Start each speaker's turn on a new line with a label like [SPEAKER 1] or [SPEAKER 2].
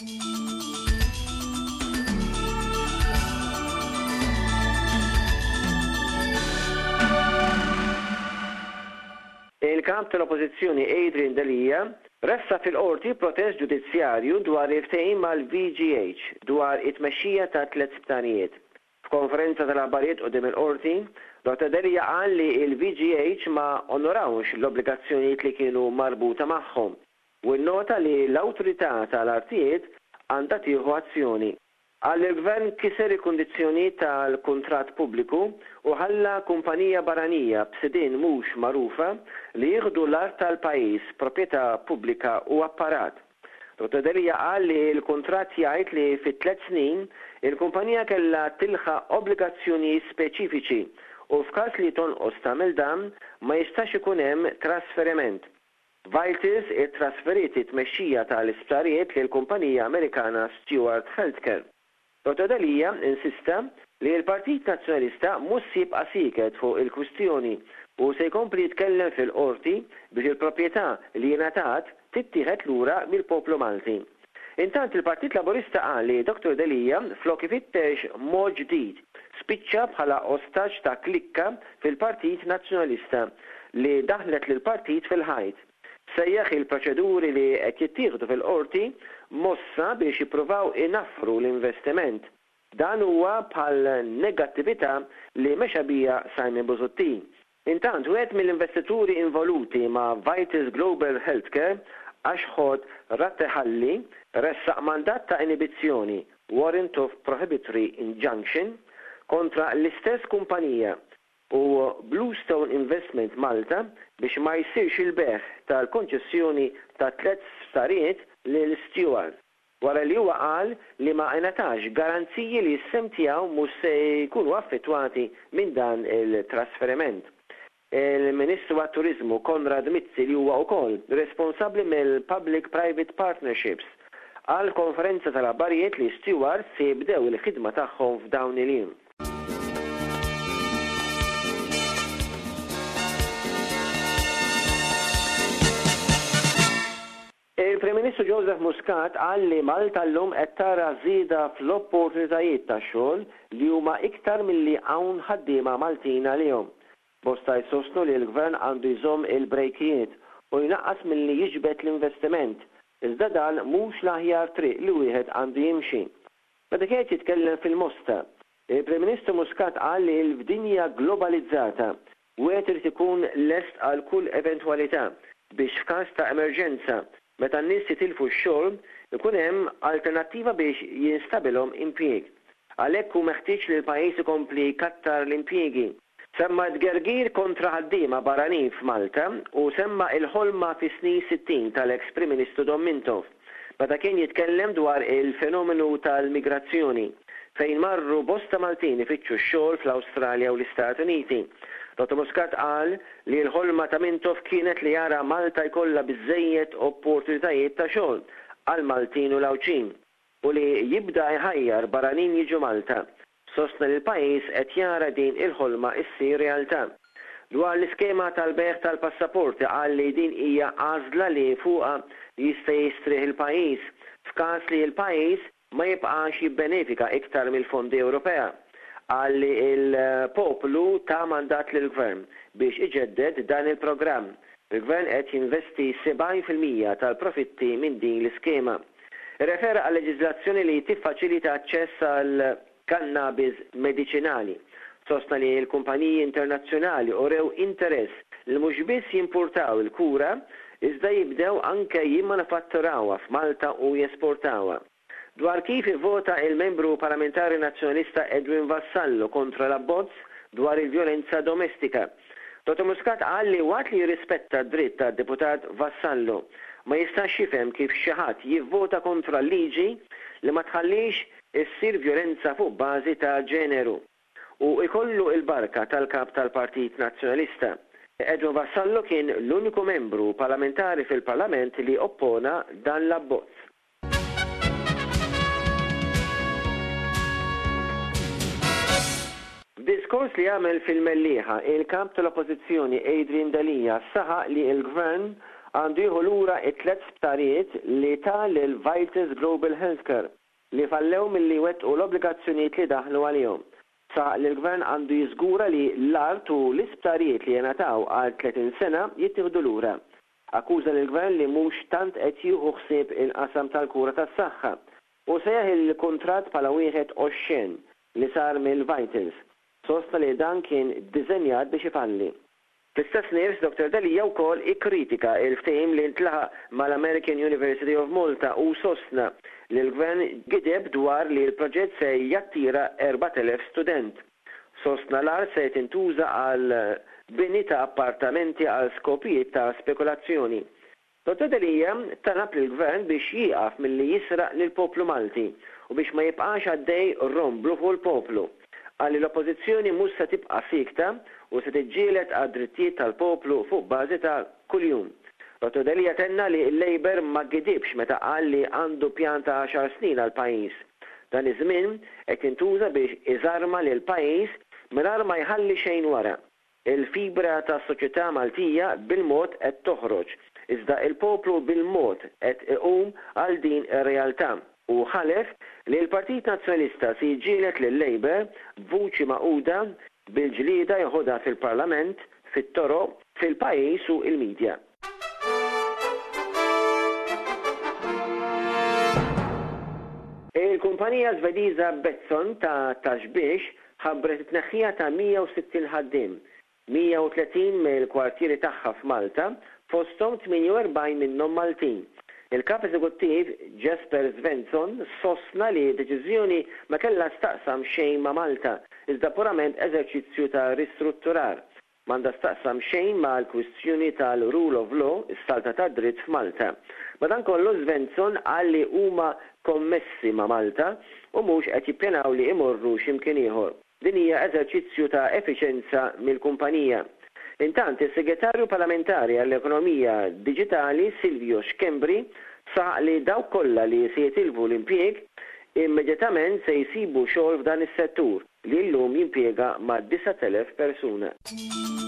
[SPEAKER 1] Il-kap tal-Oppożizzjoni Adrian D'Elia ressa fil-qorti protest ġudizzjarju dwar il-ftehim mal-VGH dwar it-tmexxija ta' 3 sptarijiet. F'konferenza tal-aħbarijiet qudiem il-qorti, Dr. D'Elia qal li il-VGH ma onorawx l-obbligazzjonijiet li kienu marbuta magħhom u nnota li l-awtorità tal-artijiet għandha tieħu azzjoni. Għal il-Gvern kiser il-kundizzjonijiet tal-kuntratt pubbliku u ħalla kumpanija barranija b'sidien mhux magħrufa li jieħdu l-art tal-pajjiż, proprjetà pubblika u apparat. Dr. D'Elia qal li l-kuntratt jgħid li fit-3 snin il-kumpanija kellha tilħaq obbligazzjonijiet speċifiċi u f'każ li tonqos tagħmel dan ma jistax ikun hemm trasferiment. Vitis it-trasferiet it-tmexxija tal-isptarijiet lill kumpanija Amerikana Stewart Healthcare. Dr. D'Elia insista li l-Partit Nazzjonalista mhux jibqa' siket fuq il-kwistjoni u se jkompli jitkellem fil-qorti biex il-proprjetà li ngħatat tittieħed lura mill-poplu Malti. Intant il-Partit Laburista qal li Dr. D'Elia flok ifittex mod ġdid spiċċa bħala ostaġġ ta' klikka fil-Partit Nazzjonalista li daħlet lill-partit fil-ħajt. Sejjaħ il-proċeduri li qed jittieħdu fil-qorti mossa biex jippruvaw inaffru l-investiment. Dan huwa bħal negattività li mexa bija Simon Busuttin. Intant wieħed mill-investituri involuti ma' Vitis Global Healthcare għax ħod ratteħalli ressaq mandat ta' inibizzjoni warrant of prohibitory injunction kontra l-istess kumpanija u Bluestone Investment Malta biex ma jsirx il-beħ tal-konċessjoni ta' 3 sptarijiet lil Stewart. Wara li huwa qal li ma ngħatax garanziji li s-sem tiegħu mhux se jkunu affettwati minn dan il-trasferiment. Il-Ministru għat-Turiżmu Konrad Mizzi li huwa wkoll responsabbli mill-Public-Private Partnerships għal konferenza tal-aħbarijiet li Stewart se jibdew il-ħidma tagħhom f'dawn il-jiem. Il-Prim Ministru Joseph Muscat qal li Malta llum qed tara żieda fl-opportunitajiet tax-xogħol li huma iktar milli hawn ħaddiema Maltin għalihom. Bosta jsostnu li l-Gvern għandu jżomm il-brejkijiet u jnaqqas milli jiġbed l-investiment. Iżda dan mhux l-aħjar triq li wieħed għandu jimxi. Meta kien jitkellem fil-Mosta, il-Prim Ministru Muscat qal li l-dinja globalizzata wieħed irid ikun lest għal kull eventwalità biex f'każ ta' emerġenza meta n-nies jitilfu x-xogħol ikun hemm alternattiva biex jinstabilhom impjieg. Għalhekk hu meħtieġ li l-pajjiż ikompli jkattar l-impjiegi. Semma d-gergir kontra ħaddiema barranin f'Malta u semma il-ħolma fis-snin 60 tal-ex Prim Ministru Dom Mintoff meta kien jitkellem dwar il-fenomenu tal-migrazzjoni fejn marru bosta Maltin ifittxu x-xogħol fl-Awstralja u l-Istati Uniti. Dr. Muscat qal li l-ħolma ta' Mintoff kienet li jara Malta jkollha biżżejjed opportunitajiet ta' xogħol għal Maltin u l-Awċin u li jibda jħajjar barranin jiġu Malta. Sostna li l-pajjiż qed jara din il-ħolma issir realtà. Dwar l-iskema tal-beħ tal-passaporti qal li din hija għażla li fuqha jista' jistrieħ il-pajjiż f'każ li l-pajjiż ma jibqax jibbenefika iktar mill-fondi Ewropea. Qal li l-poplu ta' mandat lill-Gvern biex iġedded dan il-programm. Il-Gvern qed jinvesti 70% tal-profitti minn din l-iskema. Refera għal leġiżlazzjoni li tiffaċilita aċċess għal cannabis medicinali. Sostna li l-kumpaniji internazzjonali urew interess li mhux biss jimpurtaw il-kura, iżda jibdew anke jimmanufatturawha f'Malta u jesportawha. Dwar kif ivvota il-membru parlamentari nazzjonalista Edwin Vassallo kontra l-abbozz dwar il-vjolenza domestika. Dr. Muscat qal li waqt li jirrispetta d-dritt tad-deputat Vassallo ma jistax jifhem kif xi ħadd jivvota kontra l-liġi li ma tħallix issir vjolenza fuq bażi ta' ġeneru u ikollu il-barka tal-kap tal-Partit Nazzjonalista. Edwin Vassallo kien l-uniku membru parlamentari fil-Parlament li oppona dan l-abbozz. Diskors li għamel fil-Mellieħa, il-kap tal-Oppożizzjoni Adrian D'Elia saħaq li l-Gvern għandu jieħu lura it-tlet sptarijiet li ta' lil Vitis Global Healthcare li fallew milli wettqu l-obbligazzjonijiet li daħlu għalihom. Sa li l-Gvern għandu jiżgura li l-art u l-isptarijiet li jenataw għal 30 sena jittieħdu lura. Akkuża l-Gvern li mhux tant qed jieħu ħsieb il-qasam tal-kura tas-saħħa u sejaħ il-kuntratt bħala wieħed oxxen li sar mill-Vitals. Sosta li dan kien ddiżenjat biex ifalli. Fl-istess nifs Dr. D'Elia wkoll ikkritika il-ftehim li ntlaħaq mal-American University of Malta u sostna li l-Gvern gideb dwar li l-proġett se jattira 4,000 student. Sostna l-ar se tintuża għal bini ta' appartamenti għal skopijiet ta' spekulazzjoni. Dr. D'Elia talab lill-Gvern biex jieqaf milli jisraq lill-poplu Malti u biex ma jibqax għaddej romblu fuq il-poplu. Għalli l-oppożizzjoni mhux se tibqa' sikta u se tiġġieled għad-drittijiet tal-poplu fuq bażi ta' kuljum. Dr. D'Elia tenna li l-Labor ma gidibx meta qal li għandu pjan ta' 10 snin għal pajjiż. Dan iż-żmien qed jintuża biex iżarma lil pajjiż mingħajr ma jħalli xejn wara. Il-fibra tas-soċjetà Maltija bil-mod qed toħroġ, iżda il-poplu bil-mod qed iqum għal din ir-realtà u ħalef li l-Partit Nazzjonalista se jiġġieled lil-Labor b'vuċi maquda bil-ġlieda jieħodha fil-Parlament, fit-toroq, fil-pajjiż u l-midja. Il-kumpanija Żvediża Betsson ta' taxbiex ħabbret it-tneħħija ta' 160 ħaddiem, 130 mill-kwartieri tagħha f'Malta, fosthom 48 minnhom Maltin. Il-kap eżekuttiv Jesper Svensson sostna li deċiżjoni ma kellha staqsam xejn ma' Malta, iżda purament eżerċizzju ta' ristrutturar. M'għandha staqsam xejn ma' l-kwistjoni tal-rule of law, is-salta ta' dritt f'Malta. Madankollu Svensson qal li huma kommessi ma' Malta u mhux qed jippjanaw li imorru x'imkien ieħor. Din hija eżerċizzju ta' effiċenza mill-kumpanija. Intant, il-Segretarju Parlamentari għall-Ekonomija Digitali Silvio Xkembri saq li dawk kollha li se jitilbu l-impjieg immedjatament se jsibu xogħol f'dan is-settur li llum jimpjega ma' 9,000 persuna.